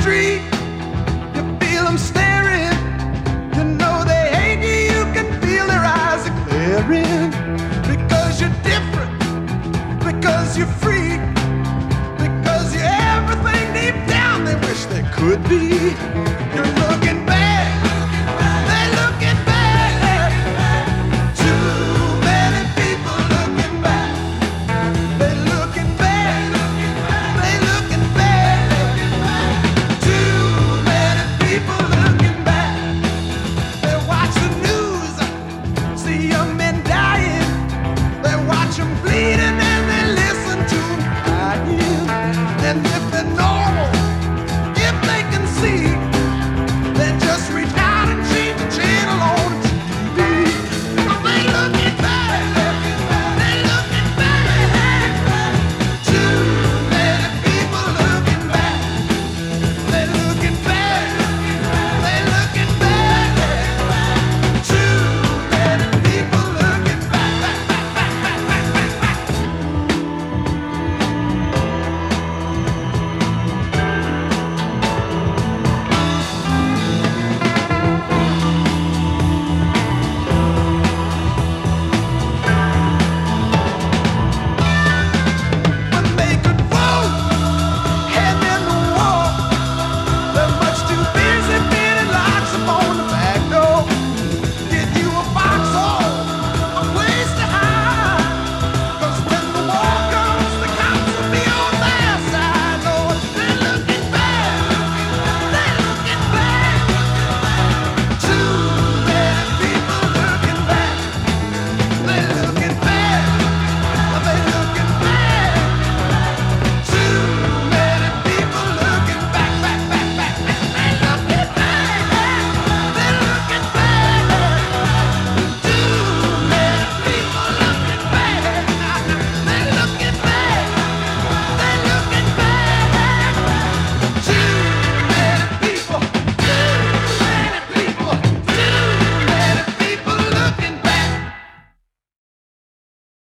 street, you feel them staring. You know they hate you, you can feel their eyes are glaring. Because you're different, because you're free, because you're everything deep down they wish they could be.